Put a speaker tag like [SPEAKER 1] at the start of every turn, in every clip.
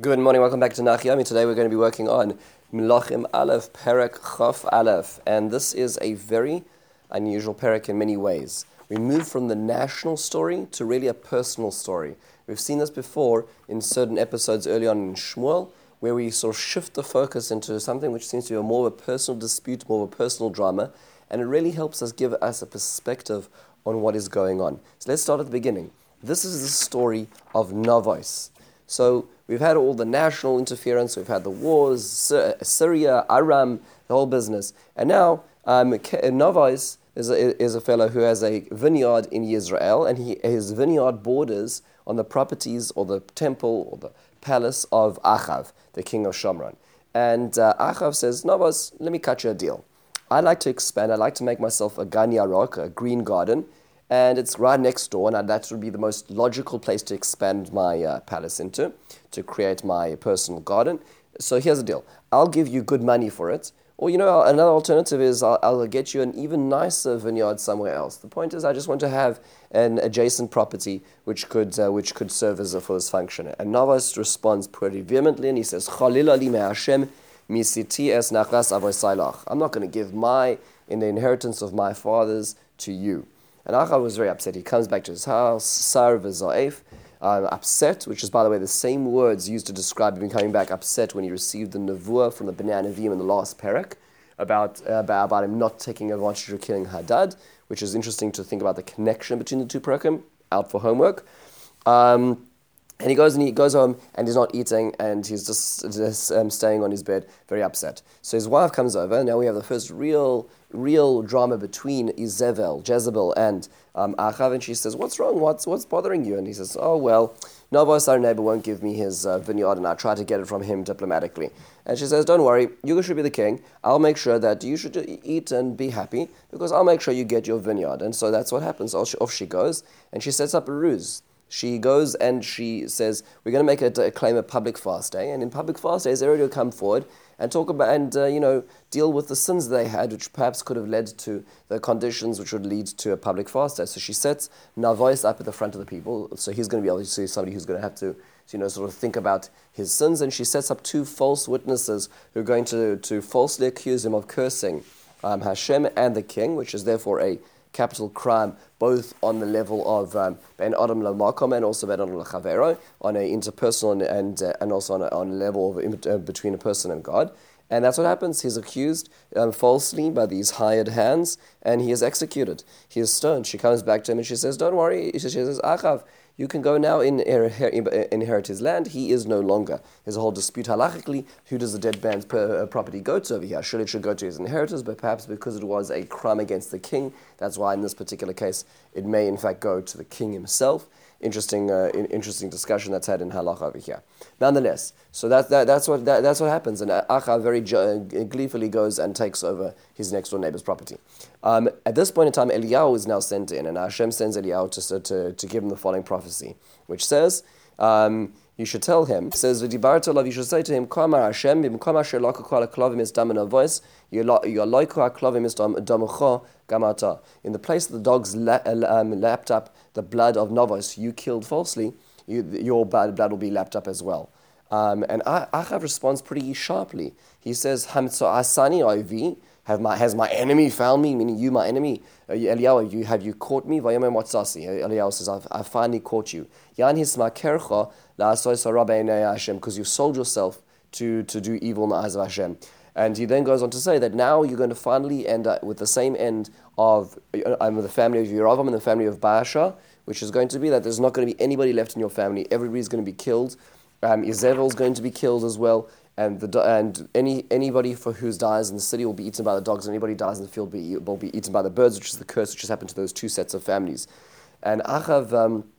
[SPEAKER 1] Good morning, welcome back to Nachyami. Today we're going to be working on Melachim Aleph, Perek Chaf Aleph. And this is a very unusual perek in many ways. We move from the national story to really a personal story. We've seen this before in certain episodes early on in Shmuel, where we sort of shift the focus into something which seems to be more of a personal dispute, more of a personal drama, and it really helps us give us a perspective on what is going on. So let's start at the beginning. This is the story of Navos. So we've had all the national interference, we've had the wars, Syria, Aram, the whole business. And now Navos is a fellow who has a vineyard in Israel, and his vineyard borders on the properties or the temple or the palace of Achav, the king of Shomron. And Achav says, Navos, let me cut you a deal. I'd like to expand, I'd like to make myself a Gan Yarok, a green garden, and it's right next door, and that would be the most logical place to expand my palace into, to create my personal garden. So here's the deal. I'll give you good money for it. Or, another alternative is I'll get you an even nicer vineyard somewhere else. The point is I just want to have an adjacent property which could serve as a first function. And Navos responds pretty vehemently, and he says, Chalil ali me'Hashem misiti es nachlas avoy sailach. I'm not going to give in the inheritance of my fathers to you. And Achav was very upset. He comes back to his house, Sar v'Zaif, upset, which is, by the way, the same words used to describe him coming back upset when he received the nevuah from the Bnei Nevi'im in the last perek about him not taking advantage of killing Hadad, which is interesting to think about the connection between the two perekim. Out for homework. And he goes home and he's not eating and he's just staying on his bed, very upset. So his wife comes over. Now we have the first real drama between Jezebel, and Achav, and she says, "What's wrong? What's bothering you?" And he says, "Oh well, Navos, our neighbor, won't give me his vineyard, and I tried to get it from him diplomatically." And she says, "Don't worry, you should be the king. I'll make sure that you should eat and be happy because I'll make sure you get your vineyard." And so that's what happens. Off she goes, and she sets up a ruse. She goes and she says, we're going to make a claim a public fast day. And in public fast days, everybody will come forward and talk about and deal with the sins they had, which perhaps could have led to the conditions which would lead to a public fast day. So she sets Navos up at the front of the people. So he's going to be obviously somebody who's going to have to sort of think about his sins. And she sets up two false witnesses who are going to falsely accuse him of cursing Hashem and the king, which is therefore a capital crime, both on the level of Ben Adam Lamakom and also Ben Adam Lachavero, on an interpersonal and also on a level of between a person and God. And that's what happens. He's accused falsely by these hired hands, and he is executed. He is stoned. She comes back to him and she says, "Don't worry." She says, "Achav, you can go now inherit his land. He is no longer." There's a whole dispute halachically. Who does the dead man's property go to over here? It should go to his inheritors, but perhaps because it was a crime against the king, that's why in this particular case it may in fact go to the king himself. Interesting discussion that's had in halacha over here. Nonetheless, so that's what happens, and Achav very gleefully goes and takes over his next door neighbor's property. At this point in time, Eliyahu is now sent in, and Hashem sends Eliyahu to give him the following prophecy, which says, you should tell him. It says, "V'dibarta olav," you should say to him, "Kama Hashem b'mkom asher laku kol haklavim es dam navos, yaloiku haklavim es damucho gamata." In the place that the dogs lapped up the blood of Navos you killed falsely, your blood will be lapped up as well. And Achav responds pretty sharply. He says, "Hamtso asani oivi." Has my enemy found me? Meaning you, my enemy. Eliyahu, have you caught me? Vayomer motzasi. Eliyahu says, I've finally caught you. Yan hismakercha la'asoi sarah b'einei Hashem, because you sold yourself to do evil in the eyes of Hashem. And he then goes on to say that now you're going to finally end up with the same end of the family of Yeravam and the family of Baasha, which is going to be that there's not going to be anybody left in your family. Everybody's going to be killed. Jezebel's going to be killed as well. And anybody for whose dies in the city will be eaten by the dogs, and anybody who dies in the field will be eaten by the birds, which is the curse which has happened to those two sets of families. And Achav,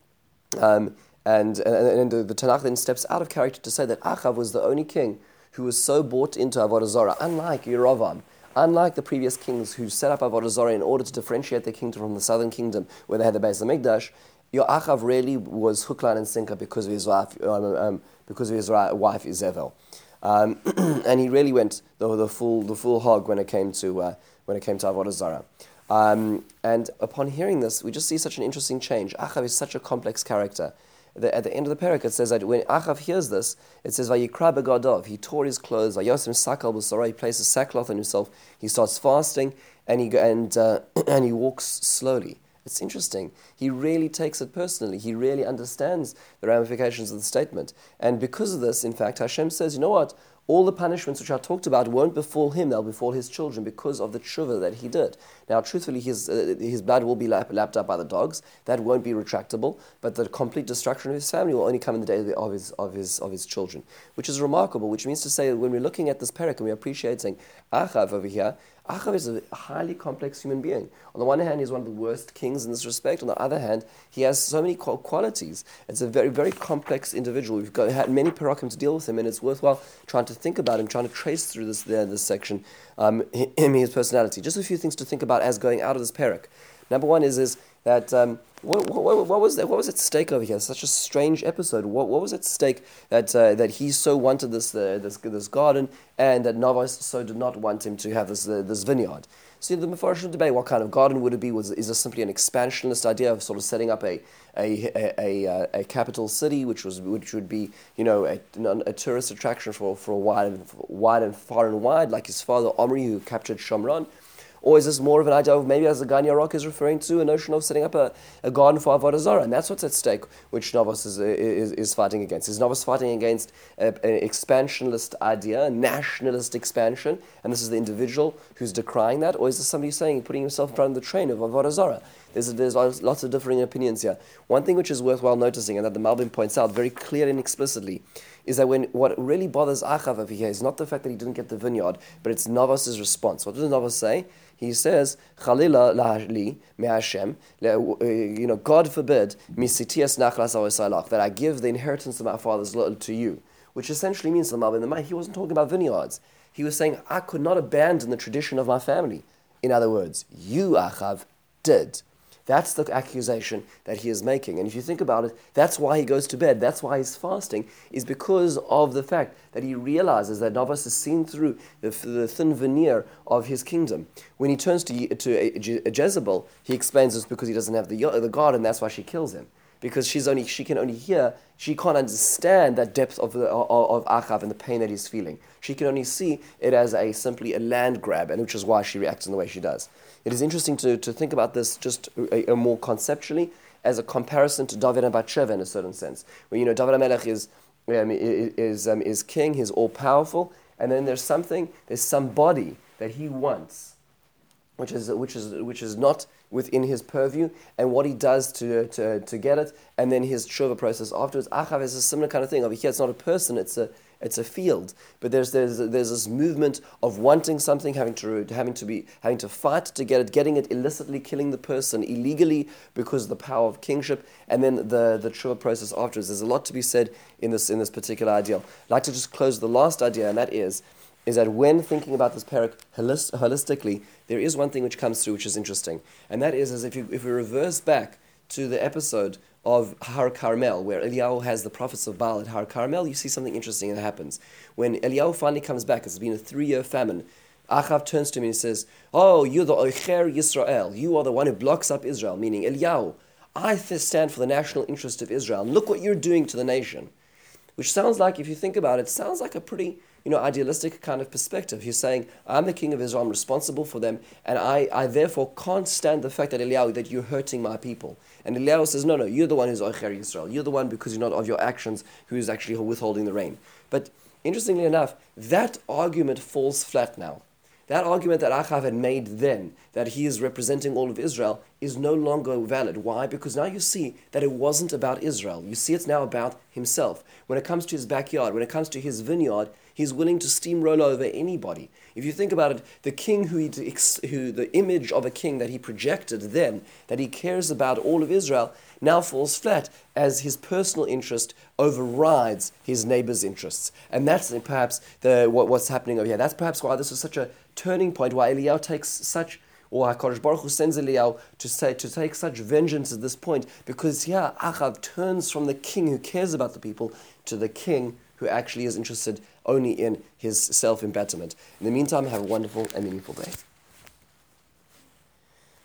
[SPEAKER 1] and the Tanakh then steps out of character to say that Achav was the only king who was so bought into Avodah Zarah, unlike Yerovam, unlike the previous kings who set up Avodah Zarah in order to differentiate their kingdom from the southern kingdom, where they had the Beis Hamikdash. Your Achav really was hook, line, and sinker because of his wife, Izebel. And he really went the full hog when it came to Avodah Zarah. And upon hearing this, we just see such an interesting change. Achav is such a complex character. at the end of the parak, it says that when Achav hears this, it says, Vayikra begadov, he tore his clothes, Vayosim sakal b'sarah, he places sackcloth on himself, he starts fasting, and he walks slowly. It's interesting. He really takes it personally. He really understands the ramifications of the statement. And because of this, in fact, Hashem says, you know what? All the punishments which I talked about won't befall him, they'll befall his children because of the tshuva that he did. Now, truthfully, his blood will be lapped up by the dogs. That won't be retractable, but the complete destruction of his family will only come in the day of his children, which is remarkable, which means to say that when we're looking at this parak and we're appreciating Achav over here, Achav is a highly complex human being. On the one hand, he's one of the worst kings in this respect. On the other hand, he has so many qualities. It's a very, very complex individual. We've had many parakim to deal with him, and it's worthwhile trying to think about him, trying to trace through this section, his personality. Just a few things to think about as going out of this parak. Number one is that what was at stake over here? Such a strange episode. What was at stake that he so wanted this garden, and that Navas so did not want him to have this vineyard? So the Mefarshim debate: what kind of garden would it be? Is this simply an expansionist idea of sort of setting up a capital city, which would be a tourist attraction for wide and far and wide, like his father Omri, who captured Shomron? Or is this more of an idea of maybe, as the Gan Yarok is referring to, a notion of setting up a garden for Avodah Zarah? And that's what's at stake, which Novos is fighting against. Is Novos fighting against an expansionist idea, a nationalist expansion, and this is the individual who's decrying that? Or is this somebody putting himself in front of the train of Avodah Zarah? There's lots of differing opinions here. One thing which is worthwhile noticing, and that the Malbim points out very clearly and explicitly, is that what really bothers Achav over here is not the fact that he didn't get the vineyard, but it's Novos' response. What does Novos say? He says, Chalila lahali me Hashem, God forbid, misitias nachlas avisalach, that I give the inheritance of my father's lot to you. Which essentially means to the Malbim, he wasn't talking about vineyards. He was saying, I could not abandon the tradition of my family. In other words, you, Achav, did. That's the accusation that he is making. And if you think about it, that's why he goes to bed. That's why he's fasting, is because of the fact that he realizes that Navas is seen through the thin veneer of his kingdom. When he turns to Jezebel, he explains it's because he doesn't have the garden, that's why she kills him. Because she can't understand that depth of Achav and the pain that he's feeling. She can only see it as simply a land grab, and which is why she reacts in the way she does. It is interesting to think about this just a more conceptually as a comparison to David and Bathsheba in a certain sense. Where David HaMelech is king, he's all powerful, and then there's somebody that he wants, which is not within his purview, and what he does to get it, and then his tshuva process afterwards. Achav is a similar kind of thing. Over here, it's not a person; it's a field. But there's this movement of wanting something, having to fight to get it, getting it illicitly, killing the person illegally because of the power of kingship, and then the tshuva process afterwards. There's a lot to be said in this particular idea. I'd like to just close the last idea, and that is that when thinking about this parak holistically, there is one thing which comes through which is interesting, and that is if we reverse back to the episode of Har Carmel, where Eliyahu has the prophets of Baal at Har Carmel, you see something interesting that happens. When Eliyahu finally comes back, it's been a 3-year famine, Achav turns to him and he says, "Oh, you're the Ocher Yisrael, you are the one who blocks up Israel," meaning Eliyahu, I stand for the national interest of Israel, look what you're doing to the nation. Which sounds like, if you think about it, sounds like a pretty idealistic kind of perspective. He's saying, I'm the king of Israel, I'm responsible for them, and I therefore can't stand the fact that you're hurting my people. And Eliyahu says, no, you're the one who's Ocher Yisrael. You're the one, because you're not of your actions, who is actually withholding the rain. But interestingly enough, that argument falls flat now. That argument that Achav had made then, that he is representing all of Israel, is no longer valid. Why? Because now you see that it wasn't about Israel. You see it's now about himself. When it comes to his backyard, when it comes to his vineyard, he's willing to steamroll over anybody. If you think about it, the king who the image of a king that he projected then, that he cares about all of Israel, now falls flat as his personal interest overrides his neighbor's interests. And that's perhaps what's happening over here. That's perhaps why this is such a turning point, why Eliyahu takes such, or HaKadosh Baruch Hu sends Eliyahu to take such vengeance at this point, because here Achav turns from the king who cares about the people to the king who actually is interested only in his self-embetterment. In the meantime, have a wonderful and meaningful day.